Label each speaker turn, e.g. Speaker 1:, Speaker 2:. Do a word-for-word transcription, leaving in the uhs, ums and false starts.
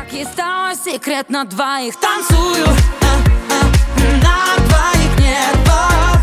Speaker 1: Есть второй секрет: на двоих танцую, а, а, на двоих нет.